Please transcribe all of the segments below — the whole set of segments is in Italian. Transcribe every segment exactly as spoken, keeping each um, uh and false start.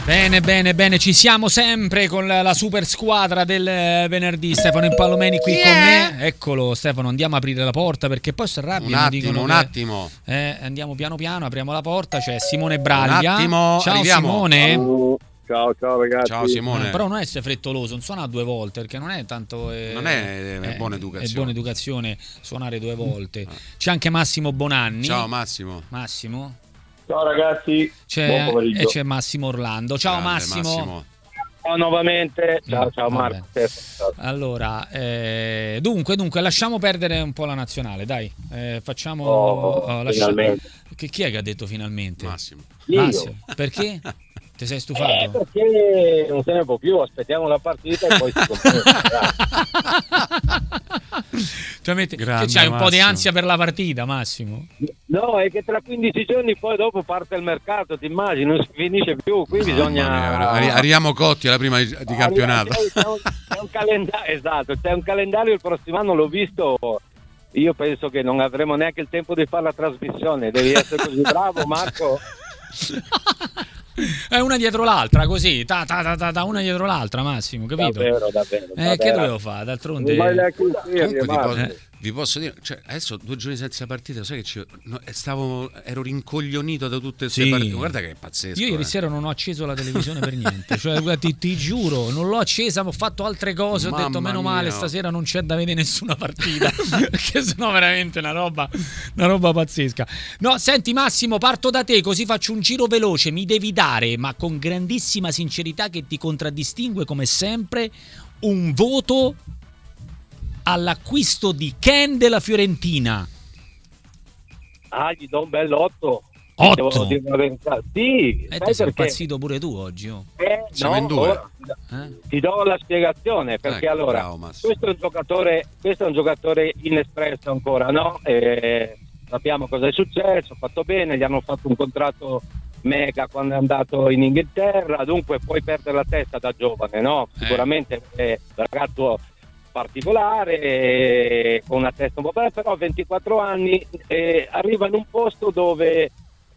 Bene, bene, bene, ci siamo sempre con la, la super squadra del venerdì. Stefano Impallomeni qui yeah. con me. Eccolo Stefano, andiamo a aprire la porta perché poi si arrabbiano. Un attimo, un che, attimo. Eh, andiamo piano piano, apriamo la porta. C'è Simone Braglia. Un attimo, ciao arriviamo. Simone. Ciao. Ciao, ciao ragazzi. Ciao Simone. Eh, però non essere frettoloso, non suona due volte perché non è tanto. Eh, non è, è buona educazione. È buona educazione suonare due volte. C'è anche Massimo Bonanni. Ciao Massimo. Massimo. Ciao ragazzi, c'è, e c'è Massimo Orlando. Ciao Massimo. Massimo. Ciao nuovamente. Ciao, ciao Marco. Allora, eh, dunque, dunque, lasciamo perdere un po' la nazionale, dai. Eh, facciamo. Oh, oh, lasciamo... Che, chi è che ha detto finalmente? Massimo. Massimo. Perché? Ti sei stufato? Eh, perché non se ne può più, aspettiamo la partita e poi si continua. Cioè, metti, che c'hai un Massimo. po' di ansia per la partita, Massimo? No, è che tra quindici giorni poi dopo parte il mercato, ti immagini, non si finisce più, qui bisogna... Arri- arriviamo cotti alla prima di, di campionato. C'è un, c'è un calendario, esatto, c'è un calendario il prossimo anno, l'ho visto... Io penso che non avremo neanche il tempo di fare la trasmissione, devi essere così bravo, Marco. È una dietro l'altra, così, ta, ta, ta, ta, ta, una dietro l'altra, Massimo, capito? Davvero, davvero. Eh, davvero. Che dovevo fare? D'altronde... Comunque, vi posso dire, cioè, adesso due giorni senza partita, sai che ci, no, stavo, ero rincoglionito da tutte queste sì. partite. Guarda che è pazzesco. Io ieri eh. sera non ho acceso la televisione per niente. Cioè, ti, ti giuro, non l'ho accesa, ho fatto altre cose. Mamma ho detto meno male, mia. Stasera non c'è da vedere nessuna partita. Perché sennò veramente una roba, una roba pazzesca. No, senti Massimo, parto da te, così faccio un giro veloce. Mi devi dare, ma con grandissima sincerità che ti contraddistingue come sempre, un voto all'acquisto di Ken della Fiorentina. Ah, gli do un bel otto. otto? Devo dire la verità. Sì, eh, ti sei impazzito pure tu oggi. Oh. Eh, Siamo no, in due. ora, eh? Ti do la spiegazione perché ecco, allora bravo, questo è un giocatore, questo è un giocatore inespresso ancora, no? Eh, sappiamo cosa è successo, ha fatto bene, gli hanno fatto un contratto mega quando è andato in Inghilterra, dunque puoi perdere la testa da giovane, no? Eh. Sicuramente è un ragazzo particolare, eh, con una testa un po' bella, però a ventiquattro anni eh, arriva in un posto dove,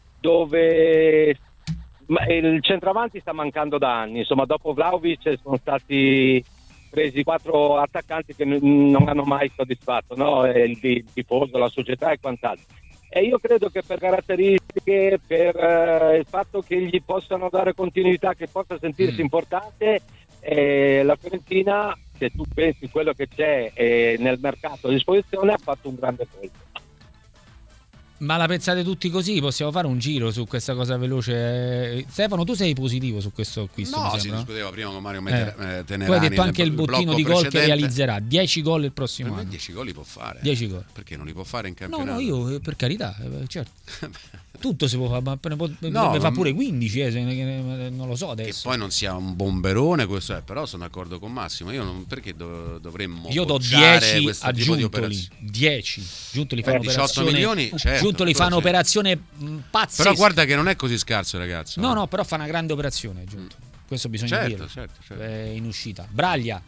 dove il centravanti sta mancando da anni, insomma dopo Vlahovic sono stati presi quattro attaccanti che n- non hanno mai soddisfatto, no? Il, il tifoso, la società e quant'altro. E io credo che per caratteristiche, per uh, il fatto che gli possano dare continuità, che possa sentirsi mm. importante, eh, la Fiorentina, se tu pensi quello che c'è eh, nel mercato a disposizione, ha fatto un grande colpo. Ma la pensate tutti così? Possiamo fare un giro su questa cosa veloce? Stefano, tu sei positivo su questo acquisto? No, si discuteva prima con Mario eh. Tenerani. Tu hai detto anche il bottino di gol che realizzerà, dieci gol il prossimo per anno. me dieci gol li può fare. dieci gol. Perché non li può fare in campionato? No, no, io per carità, certo. Tutto si può fare, ma ne no, fa pure quindici, eh, non lo so adesso. Che poi non sia un bomberone questo è, però sono d'accordo con Massimo. Io non, perché do, dovremmo Io do dieci a Giuntoli. dieci. Giuntoli fa eh, diciotto milioni, certo. Giuntoli fa un'operazione pazzesca. Però guarda che non è così scarso, ragazzo. No, no, però fa una grande operazione, Giunto. Questo bisogna certo, dirlo. Certo, certo. È in uscita. Braglia.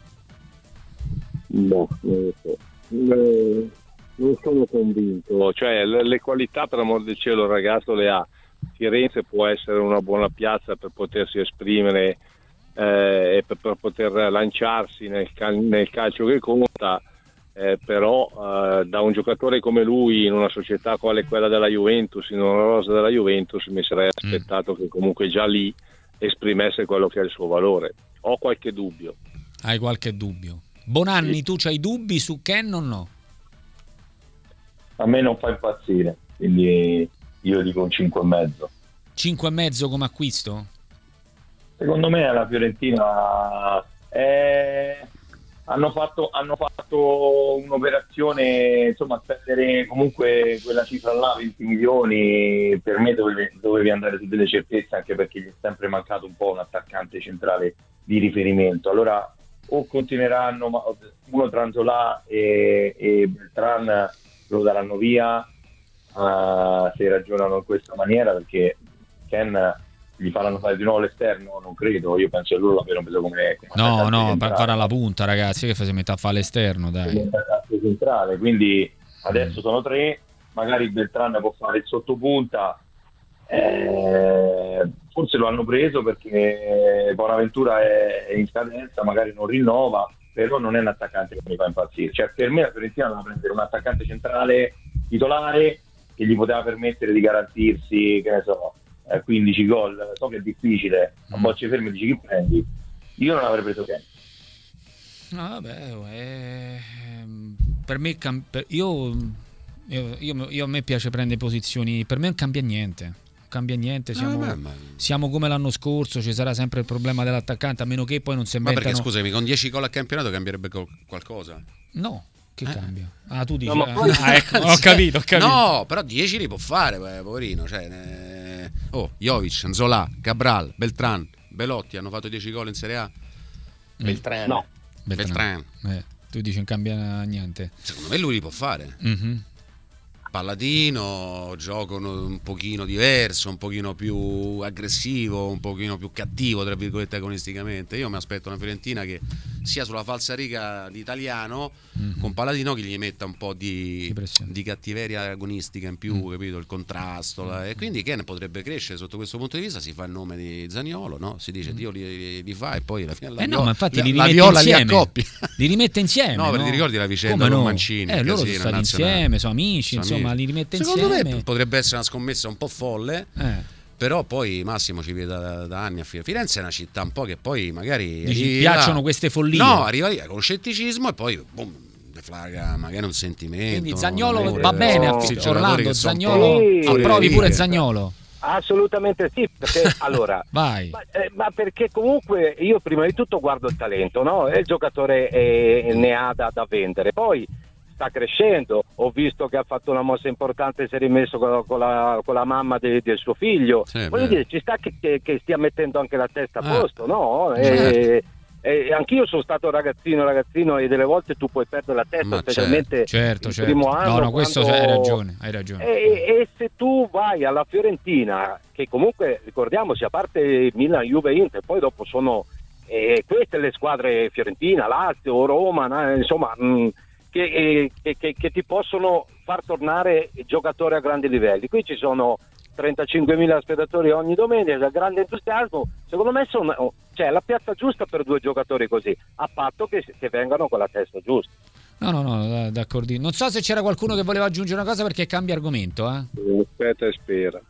No, non lo so. Eh, non sono convinto. Cioè, le, le qualità, per amor del cielo, il ragazzo le ha. Firenze può essere una buona piazza per potersi esprimere eh, e per, per poter lanciarsi nel, cal- nel calcio che conta, eh, però eh, da un giocatore come lui in una società quale quella della Juventus, in una rosa della Juventus, mi sarei aspettato mm. che comunque già lì esprimesse quello che è il suo valore. Ho qualche dubbio. Hai qualche dubbio? Bonanni, sì. Tu c'hai dubbi su Ken o no? A me non fa impazzire, quindi io dico un cinque e mezzo. cinque e mezzo come acquisto? Secondo me la Fiorentina è... hanno fatto hanno fatto un'operazione, insomma, spendere comunque quella cifra là, venti milioni, per me dovevi, dovevi andare su delle certezze, anche perché gli è sempre mancato un po' un attaccante centrale di riferimento. Allora o continueranno, uno Transolà e, e Beltran lo daranno via, Uh, se ragionano in questa maniera, perché Ken gli faranno fare di nuovo l'esterno, non credo. Io penso che loro l'abbiano preso come, come no no per fare la punta, ragazzi, che si mette a fare l'esterno, dai, centrale. Quindi adesso mm. sono tre, magari Beltran può fare il sottopunta, eh, forse lo hanno preso perché Bonaventura è, è in scadenza, magari non rinnova, però non è un attaccante che mi fa impazzire. Cioè, per me la Fiorentina doveva prendere un attaccante centrale titolare che gli poteva permettere di garantirsi, che ne so, eh, quindici gol. So che è difficile, a bocce ferme dici chi prendi. Io non avrei preso Ken. No, vabbè, eh, per me cam- per, io, io, io, io a me piace prendere posizioni, per me non cambia niente. Cambia niente, siamo, ah, ma... siamo come l'anno scorso, ci sarà sempre il problema dell'attaccante, a meno che poi non si inventano. Ma perché scusami, con dieci gol a campionato cambierebbe qualcosa? No, che eh? cambia? Ah, tu dici, no, ah, poi... ah, ecco, ho capito, ho capito. No, però dieci li può fare, poverino, cioè, eh... oh, Jovic, Nzola, Cabral, Beltran, Belotti hanno fatto dieci gol in Serie A. Beltran. No. Beltran. Beltran. Eh, tu dici non cambia niente. Secondo me lui li può fare. Mm-hmm. Palladino, gioco un pochino diverso, un pochino più aggressivo, un pochino più cattivo, tra virgolette, agonisticamente. Io mi aspetto una Fiorentina che sia sulla falsariga di Italiano, mm-hmm. con Palladino che gli metta un po' di, di cattiveria agonistica in più, mm. capito? Il contrasto. Mm. La, e quindi Ken potrebbe crescere sotto questo punto di vista. Si fa il nome di Zaniolo, no? Si dice Dio li, li fa e poi alla fine la, eh viola, no, ma infatti la, li la viola li accoppia. Li rimette insieme. No, no? perché ti ricordi la vicenda con no? Mancini? Eh, loro sono stati insieme, sono amici, sono insomma, amici. Li rimette Secondo insieme. Secondo me potrebbe essere una scommessa un po' folle, eh. però poi Massimo ci vede da, da anni a Firenze. Firenze è una città un po' che poi magari Dici, piacciono là, queste follie. No, arriva lì con scetticismo e poi boom, deflaga magari un sentimento. Quindi Zaniolo pure, va bene a sì, Orlando, Zaniolo, sì, approvi sì, pure Zaniolo. Assolutamente sì, perché allora vai. Ma, eh, ma perché comunque io prima di tutto guardo il talento, no? E il giocatore eh, ne ha da, da vendere, poi sta crescendo, ho visto che ha fatto una mossa importante, si è rimesso con la, con la, con la mamma de, del suo figlio, sì, voglio dire, ci sta che, che, che stia mettendo anche la testa a ah, posto, no? Certo. E, e anch'io sono stato ragazzino ragazzino e delle volte tu puoi perdere la testa, ma specialmente certo, il certo. primo anno. No, no, questo quando... hai ragione, hai ragione. E, e se tu vai alla Fiorentina, che comunque ricordiamoci, a parte Milan, Juve, Inter, poi dopo sono eh, queste le squadre, Fiorentina, Lazio, Roma, insomma mh, che, che, che, che ti possono far tornare giocatori a grandi livelli. Qui ci sono trentacinquemila spettatori ogni domenica, grande entusiasmo. Secondo me sono, cioè, la piazza giusta per due giocatori così, a patto che, che vengano con la testa giusta. No, no, no, d'accordo. Non so se c'era qualcuno che voleva aggiungere una cosa perché cambia argomento, eh? Aspetta e spera.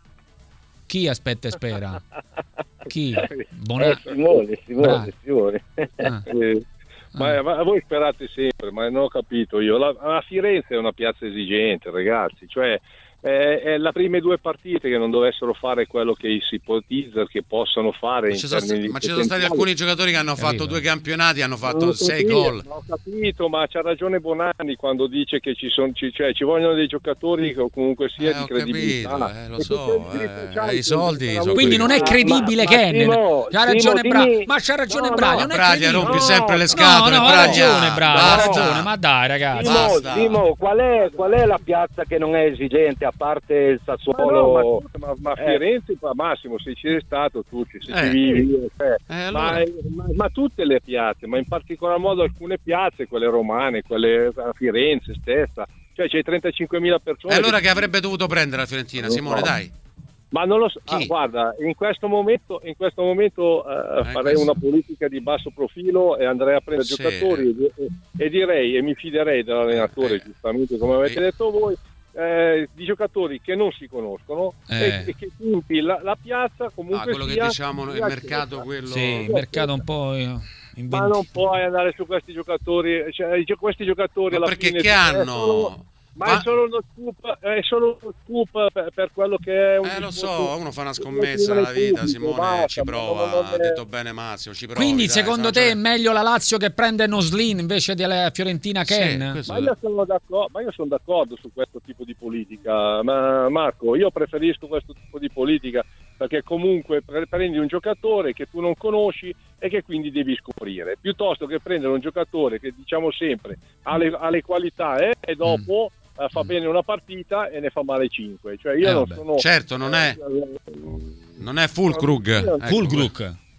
Chi aspetta e spera? Chi? Bona... Eh, Simone, Simone, Simone. Ah. Eh, ma, ah. ma voi sperate sempre, ma non ho capito io. La, la Firenze è una piazza esigente, ragazzi, cioè è, è le prime due partite che non dovessero fare quello che si ipotizza che possano fare. Ma in ci sono, st- ma ci sono stati alcuni giocatori che hanno capito. fatto due campionati, hanno fatto sei gol. Ho capito, ma c'ha ragione Bonanni quando dice che ci sono, ci, cioè, ci vogliono dei giocatori che comunque sia eh, di credibilità. Capito, eh, lo so, eh, i soldi. Sono quindi non è credibile Ken. C'ha ragione Braglia, ma c'ha ragione no, Braglia. No, non è Braglia rompi no, sempre le scatole. No, no, ha ragione Braglia, ha ragione, ma dai ragazzi. Dimo, basta. Dimo, qual è, qual è la piazza che non è esigente a parte il Sassuolo? Ma, no, ma, ma Firenze, eh. Massimo, se ci sei stato tu, se ci eh. vivi, cioè, eh, allora. ma, ma, ma tutte le piazze, ma in particolar modo alcune piazze, quelle romane, quelle a Firenze stessa, cioè c'è trentacinquemila persone. E allora che... che avrebbe dovuto prendere la Fiorentina, no, Simone, dai. Ma non lo so, ah, guarda, in questo momento, in questo momento uh, eh, farei questo. una politica di basso profilo e andrei a prendere sì. giocatori e, e, e direi e mi fiderei dell'allenatore, eh. giustamente come avete eh. detto voi, eh, di giocatori che non si conoscono eh. e, e che quindi la, la piazza comunque ah, quello sia, che diciamo il mercato sia, quello sì, il mercato un po' in ma non puoi andare su questi giocatori, cioè, questi giocatori ma alla perché fine che hanno ma ah. è solo uno scoop, è solo uno scoop per, per quello che è un eh lo so, uno fa una scommessa nella vita, Simone, basta, ci prova, ha detto bene Massimo, ci provi. Quindi dai, secondo te è meglio la Lazio che prende Noslin invece della Fiorentina Ken? Sì, ma, io sono d'accordo, ma io sono d'accordo su questo tipo di politica, ma Marco, io preferisco questo tipo di politica perché comunque prendi un giocatore che tu non conosci e che quindi devi scoprire, piuttosto che prendere un giocatore che diciamo sempre ha le, ha le qualità eh, e dopo mm. uh, fa bene una partita e ne fa male cinque. Cioè io eh, non vabbè. sono certo non è non è Fulkrug, ecco. Fulkrug.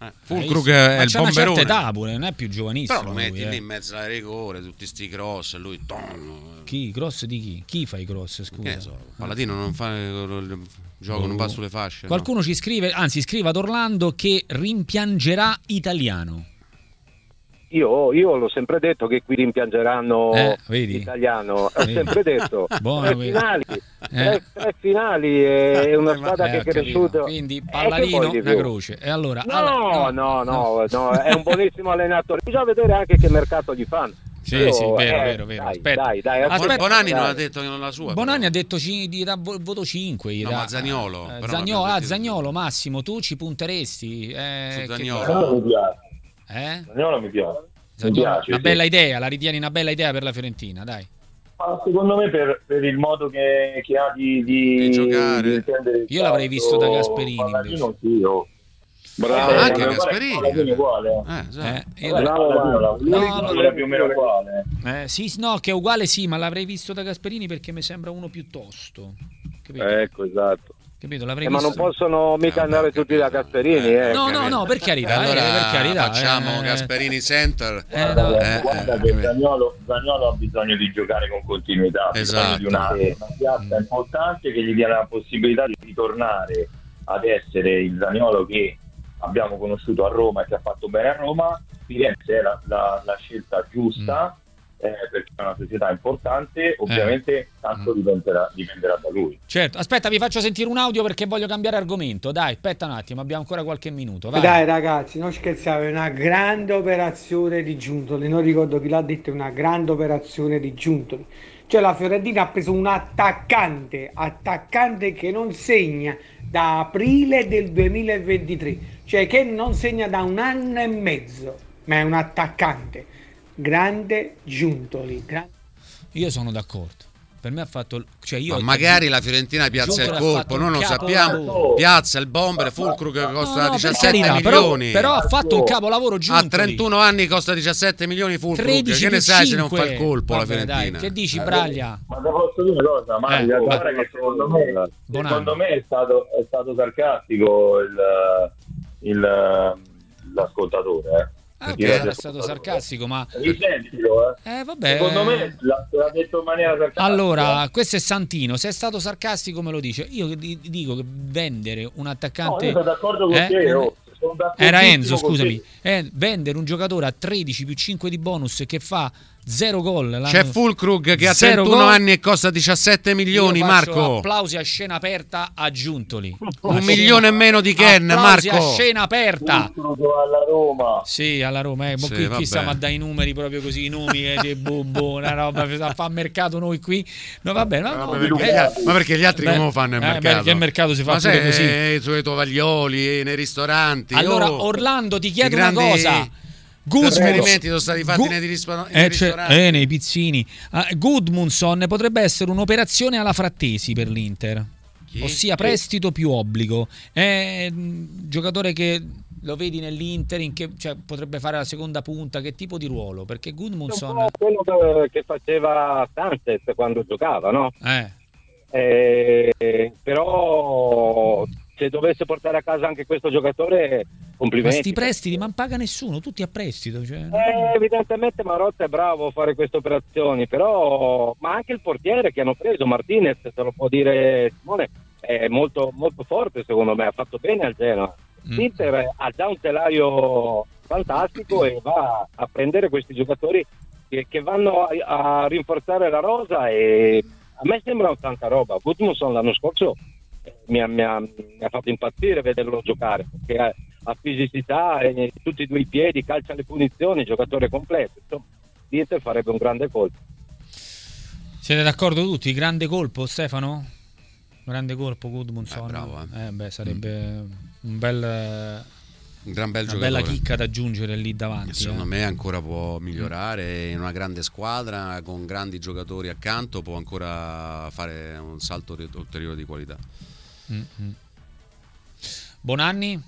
Eh, Fulkrug è ma il c'ha una bomberone. certa età pure, non è più giovanissimo. Però lo metti lui, lì eh. in mezzo alla rigore, tutti sti cross, e lui ton. Chi? Cross di chi? Chi fa i cross, scusa? Che ne so, Paladino non fa il gioco, oh. non va sulle fasce. Qualcuno no. ci scrive, anzi scrive ad Orlando che rimpiangerà Italiano. Io, io l'ho sempre detto che qui rimpiangeranno eh, vedi? Italiano, vedi? ho sempre detto. Buono, tre finali, eh. tre, tre finali è una squadra eh, che è cresciuta. Quindi Palladino, una croce. E allora, no, allora, no, no, no, no, è un buonissimo allenatore. Bisogna vedere anche che mercato gli fanno. Sì, Io, sì, vero, eh, vero, vero. Dai, Aspetta. dai, dai, aspetta. Bonanni dai. non ha detto che non la sua. Bonanni però. ha detto ci, gli dà voto cinque. Gli no, dà, ma Zaniolo. Eh, però Zaniolo, ah, detto... Zaniolo, Massimo, tu ci punteresti? Eh, Su Zaniolo. Zaniolo mi piace. Eh? Zaniolo mi piace. Zaniolo, mi piace una sì. bella idea, la ritieni una bella idea per la Fiorentina, dai. Ma secondo me per, per il modo che, che ha di, di, di giocare. Di intendere io l'avrei visto da Gasperini. Sì, io. Bravo, eh, anche Gasperini è uguale. Eh, sì. Eh, io Vabbè, l'avrei... no, no, no, no, no, più o meno uguale. Eh, sì, no, che è uguale sì, ma l'avrei visto da Gasperini perché mi sembra uno più tosto. Capito? Ecco, esatto. Capito? L'avrei Eh, ma visto... non possono mica eh, andare tutti da Gasperini, eh. No, no, no, per carità, allora eh, per carità, facciamo eh. Gasperini Center. Eh, no. Guarda, eh, guarda eh, che eh, Zaniolo, Zaniolo ha bisogno di giocare con continuità, ha esatto. bisogno di una, una piazza importante che gli dia la possibilità di ritornare ad essere il Zaniolo che abbiamo conosciuto a Roma e che ha fatto bene a Roma. Firenze è la, la, la scelta giusta, mm. eh, perché è una società importante, ovviamente eh. tanto dipenderà, dipenderà da lui. Certo, aspetta, vi faccio sentire un audio perché voglio cambiare argomento. Dai, aspetta un attimo, abbiamo ancora qualche minuto. Vai. Dai ragazzi, non scherzate, è una grande operazione di Giuntoli, non ricordo chi l'ha detto, è una grande operazione di Giuntoli. Cioè la Fiorentina ha preso un attaccante, attaccante che non segna da aprile del duemilaventitré, cioè che non segna da un anno e mezzo, ma è un attaccante. Grande Giuntoli. Gran... Io sono d'accordo. Per me ha fatto, cioè io ma magari la Fiorentina piazza il colpo, noi non lo sappiamo. Piazza il bomber, Fulkrug che costa no, no, diciassette carità, milioni. Però, però ha fatto un capolavoro Giuntoli. A trentuno anni costa diciassette milioni Fulkrug. Che ne sai se non fa il colpo la Fiorentina? Dai, che dici, Braglia? Ma te posso dire una cosa, Mario? Eh, guarda che secondo me, secondo me è stato, è stato sarcastico il, il, l'ascoltatore, eh. Ah, ok, era stato sarcastico, ma risentilo, eh. eh, vabbè. Secondo me l'ha, l'ha detto in maniera sarcastica. Allora, questo è Santino. Se è stato sarcastico, me lo dice. Io dico che vendere un attaccante. No, io sono d'accordo con eh, te. Oh. Era Enzo, scusami. Eh, vendere un giocatore a tredici più cinque di bonus che fa zero gol. C'è Fulkrug che ha trentuno gol. Anni e costa diciassette milioni. Marco, applausi a scena aperta a Giuntoli. Un a milione e meno di Ken. Applausi Marco, a scena aperta. Alla Roma. Sì, alla Roma. Eh. Sì, qui, qui stiamo a dare i numeri proprio così, i nomi eh, di Bubbo, una roba a fa mercato noi qui. No, vabbè, no, no, no, perché perché, gli altri, ma perché gli altri beh, come lo fanno il eh, mercato? Perché il mercato si fa ma pure sei, così. Eh, sui tovaglioli, nei ristoranti. Allora, oh, Orlando, ti chiedo grandi... una cosa. Trasferimenti sono stati fatti Gu- nei, rispa- nei eh, ristoranti eh, nei pizzini. uh, Gudmundsson potrebbe essere un'operazione alla Frattesi per l'Inter. Chi? Ossia prestito più obbligo. È un giocatore che lo vedi nell'Inter in che, cioè, potrebbe fare la seconda punta. Che tipo di ruolo? Perché Gudmundsson è quello che, che faceva Sanchez quando giocava, no? Eh. Eh, però se dovesse portare a casa anche questo giocatore, complimenti. Ma sti prestiti non paga nessuno, tutti a prestito, cioè. eh, evidentemente Marotta è bravo a fare queste operazioni, però ma anche il portiere che hanno preso, Martinez, se lo può dire Simone, è molto, molto forte secondo me, ha fatto bene al Genoa. mm. L'Inter ha già un telaio fantastico e va a prendere questi giocatori che, che vanno a, a rinforzare la rosa, e a me sembra tanta roba. Gudmundsson l'anno scorso Mi ha, mi, ha, mi ha fatto impazzire vederlo giocare, perché ha, ha fisicità e tutti e due i piedi, calcia le punizioni, giocatore completo. Insomma, l'Inter farebbe un grande colpo. Siete d'accordo tutti? Grande colpo, Stefano? Grande colpo Gudmundsson. Eh, bravo, eh. Eh, beh, sarebbe mm. un bel un gran bel una giocatore, bella chicca da aggiungere lì davanti. Secondo eh. me ancora può migliorare in una grande squadra con grandi giocatori accanto, può ancora fare un salto ulteriore di qualità. Mm-hmm. Bonanni?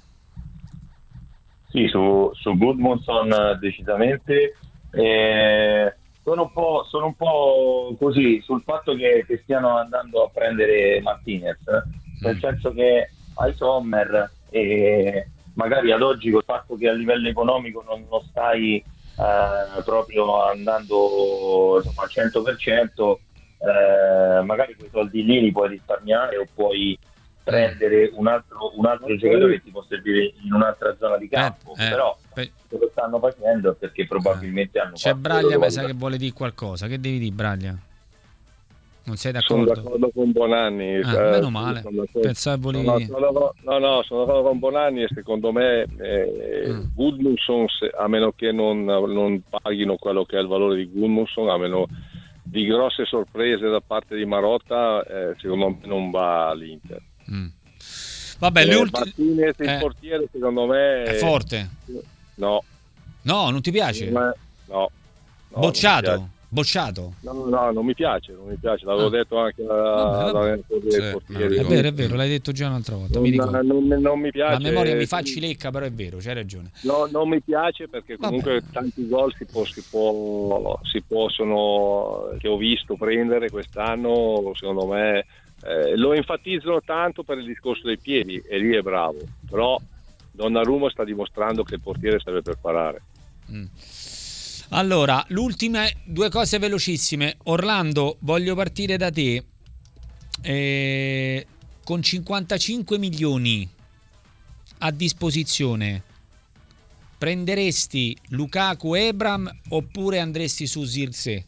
Sì, su, su Gudmundsson decisamente. Eh, sono un po', sono un po' così sul fatto che, che stiano andando a prendere Martinez, nel mm. senso che ai Sommer e magari ad oggi col fatto che a livello economico non, non stai eh, proprio andando insomma, al cento per cento, eh, magari quei soldi lì li puoi risparmiare o puoi prendere un altro, un altro giocatore che ti può servire in un'altra zona di campo, eh, eh, però quello che stanno facendo è perché probabilmente eh. hanno c'è fatto Braglia, ma sa che vuole dire qualcosa, che devi dire Braglia? Non sei d'accordo? Sono d'accordo con Bonanni. Ah, eh, meno male. Pensavo no, no, sono, no, no, sono d'accordo con Bonanni e secondo me eh, mm. Gudmundsson, a meno che non, non paghino quello che è il valore di Gudmundsson, a meno di grosse sorprese da parte di Marotta, eh, secondo me non va all'Inter. Mm. Vabbè, eh, le ultime... Martinez, il eh. portiere, secondo me è forte. No. No, non ti piace? No. no Bocciato? Bocciato? No, no, non mi piace, non mi piace, l'avevo ah. detto anche alla sì, portiere. È vero, è vero, l'hai detto già un'altra volta. Non, mi non, non mi piace. La memoria mi fa cilecca, però è vero, c'hai ragione. No, non mi piace perché comunque Vabbè. tanti gol si, può, si, può, si possono, che ho visto prendere quest'anno, secondo me eh, lo enfatizzano tanto per il discorso dei piedi e lì è bravo, però Donnarumma sta dimostrando che il portiere serve per parare. Mm. Allora, l'ultime due cose velocissime. Orlando, voglio partire da te. Eh, con cinquantacinque milioni a disposizione, prenderesti Lukaku e Ebram oppure andresti su Zirkzee?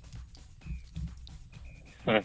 Eh.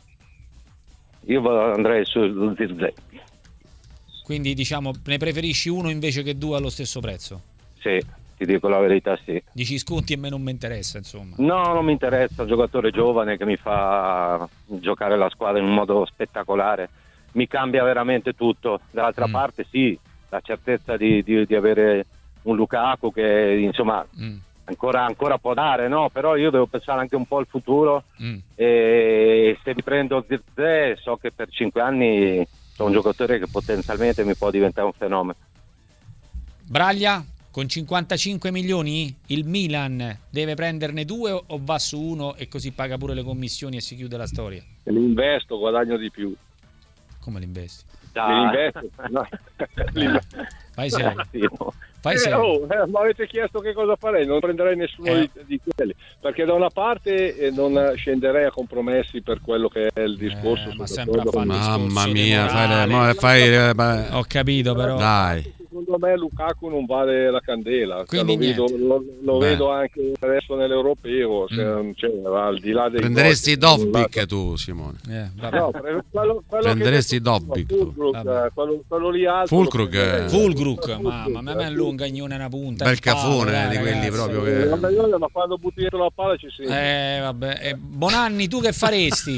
Io andrei su Zirkzee. Quindi diciamo ne preferisci uno invece che due allo stesso prezzo? Sì. Ti dico la verità, sì. Dici sconti e me non mi interessa, insomma. No, non mi interessa, un giocatore giovane che mi fa giocare la squadra in un modo spettacolare, mi cambia veramente tutto. Dall'altra mm. parte sì, la certezza di, di, di avere un Lukaku che insomma mm. ancora, ancora può dare, no? Però io devo pensare anche un po' al futuro mm. e se mi prendo Zirkzee so che per cinque anni sono un giocatore che potenzialmente mi può diventare un fenomeno. Braglia? Con cinquantacinque milioni il Milan deve prenderne due o va su uno e così paga pure le commissioni e si chiude la storia? L'investo, guadagno di più. Come l'investi? L'investo, no. Fai serio. Fai eh, serio. Oh, eh, mi avete chiesto che cosa farei, non prenderei nessuno eh. di, di quelli, perché da una parte eh, non scenderei a compromessi per quello che è il discorso. Eh, ma sempre a fare mamma mia, fai, fai, fai, ho capito però. Dai. Secondo me Lukaku non vale la candela, cioè, lo, vedo, lo, lo vedo anche adesso nell'europeo, cioè, mm. cioè, al di là dei prenderesti Dovbyk tu, Simone. Eh, no, quello, quello prenderesti Dovbyk tu. Quello, quello lì alto. Fulkrug, Fulkrug, mamma, ma me è un gagnone una punta. Bel cafone di quelli proprio che... Ma quando butti dietro la palla ci si... Eh vabbè, eh, Bonanni, tu che faresti?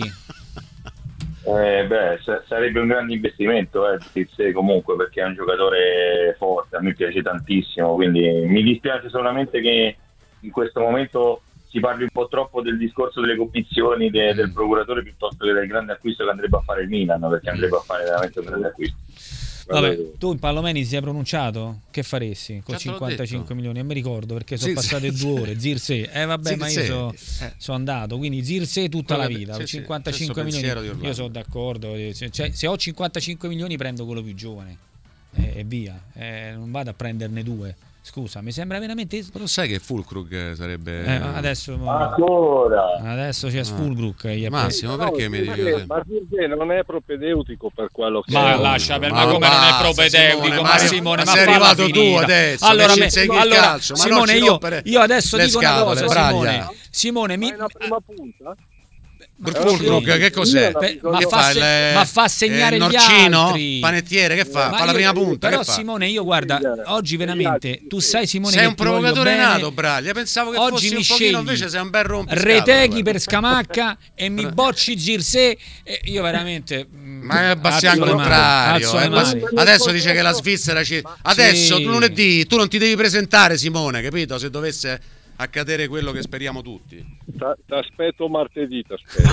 Eh, beh, sarebbe un grande investimento eh, Zirkzee comunque, perché è un giocatore forte, a me piace tantissimo, quindi mi dispiace solamente che in questo momento si parli un po' troppo del discorso delle competizioni de, del procuratore piuttosto che del grande acquisto che andrebbe a fare il Milan, perché andrebbe a fare veramente un grande acquisto. Vabbè, tu in Palomeni ti sei pronunciato? Che faresti con cinquantacinque milioni? E mi ricordo perché sono sì, passate sì, due ore. Zirkzee, eh vabbè, Zirkzee. Ma io sono so andato, quindi Zirkzee tutta Quello la vita. Sì, cinquantacinque sì, milioni. Io sono d'accordo. Cioè, se ho cinquantacinque milioni prendo quello più giovane eh, e via. Eh, non vado a prenderne due. Scusa, mi sembra veramente. Però sai che Fulkrug sarebbe. Eh, adesso ancora. Adesso c'è ah. Fulkrug. Massimo, no, perché mi dici? Ma Zirkzee non è propedeutico per quello che. Ma è. lascia per ma, ma come non è propedeutico? Simone, ma Simone, ma, ma sei arrivato tu adesso. Allora, me, allora calcio, Simone, io, io adesso dico scatole, una cosa. Simone, Simone, mi. Ma è una prima punta? Fulkrug che cos'è? Beh, ma, fa se, il, ma fa segnare eh, gli norcino, altri panettiere che fa? Ma fa io, la prima punta però che fa? Simone io guarda oggi veramente tu sai Simone sei che un provocatore nato nato Braglia, pensavo che oggi fossi mi un pochino invece sei un bel rompiscatole. Reteghi per Scamacca e mi bocci Zirkzee e io veramente ma è Bastian contrario eh, bas- adesso dice che la Svizzera ci... adesso sì. lunedì tu non ti devi presentare Simone, capito? Se dovesse accadere quello che speriamo tutti. Ti aspetto martedì, t'aspetto.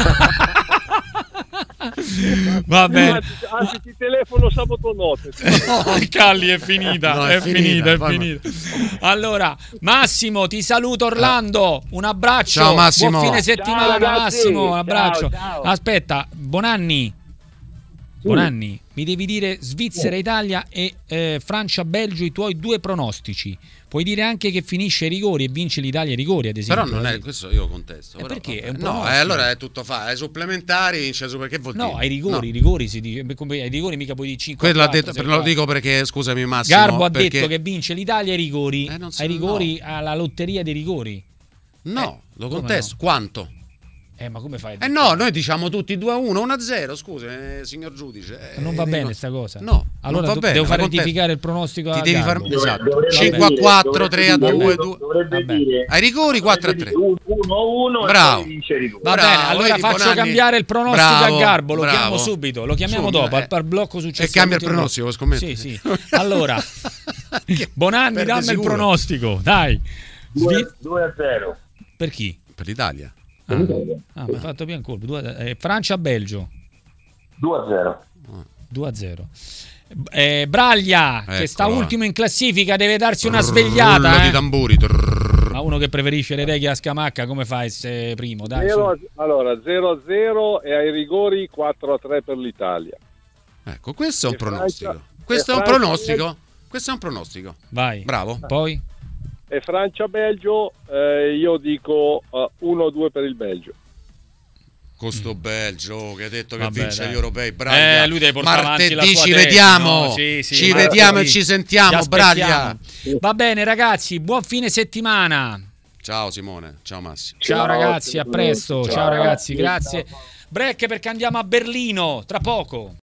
Va bene. Anzi, anzi ti telefono sabato notte. No, Calli è finita, no, è, è finita, finita è finita. Allora, Massimo, ti saluto Orlando. Un abbraccio. Ciao Massimo. Buon fine settimana, ciao, Massimo. Un abbraccio. Ciao, ciao. Aspetta, Bonanni. Bonanni, mi devi dire Svizzera-Italia e eh, Francia-Belgio, i tuoi due pronostici. Puoi dire anche che finisce ai rigori e vince l'Italia ai rigori, ad esempio. Però non è questo, io contesto. Eh però, perché? È un no, eh, allora è tutto fa. Ai supplementari vince su perché vuol dire? No, ai rigori, no. i rigori si dice. Ai rigori mica puoi dire cinque. Quello ha detto, per, lo dico perché, scusami Massimo. Garbo ha perché... detto che vince l'Italia ai rigori. Eh, ai rigori, no. alla lotteria dei rigori. No, eh, lo contesto. No? Quanto? Eh, ma come fai? Eh no, noi diciamo tutti due a uno, uno a zero, scusa, eh, signor giudice. Eh, non va dico... bene sta cosa. No, allora non va bene, devo far rettificare il pronostico. Ti devi far esatto. cinque a quattro, tre a due, dovrebbe dire ai rigori quattro a tre. uno a uno bravo. E vince rigori. Va bravo, bene, allora vedi, faccio Bonanni. cambiare il pronostico bravo, a Garbo, lo bravo. chiamo subito, lo chiamiamo subito, dopo, eh. al, al blocco successivo. E cambia il pronostico, scommetto. Sì, sì. Allora, Bonanni, dammi sicuro. il pronostico, dai. due a zero. Per chi? Per l'Italia. Ah, ah mi ha fatto bien colpo. Eh, Francia-Belgio due a zero. due a zero. Eh, Braglia, Eccolo. che sta ultimo in classifica, deve darsi una svegliata. Rullo eh? di tamburi. Ma uno che preferisce le reghe a Scamacca, come fa a essere primo? Dai, zero a, allora zero a zero e ai rigori quattro a tre per l'Italia. Ecco, questo è un E pronostico. Francia, questo è un Francia, pronostico. Questo è un pronostico. Vai. Bravo. Poi? E Francia-Belgio, eh, io dico uh, uno a due per il Belgio. Costo Belgio che ha detto che Vabbè, vince dai. gli europei. Braglia. Eh, lui deve portare avanti la martedì sua ci tesi, vediamo. no? Sì, sì, ci martedì. vediamo e ci Ti sentiamo. aspettiamo. Braglia. Va bene, ragazzi, buon fine settimana. Ciao Simone, ciao Massimo. Ciao, Ciao, ragazzi, a presto. ciao, ciao ragazzi, ragazzi, grazie. ciao. Break perché andiamo a Berlino tra poco.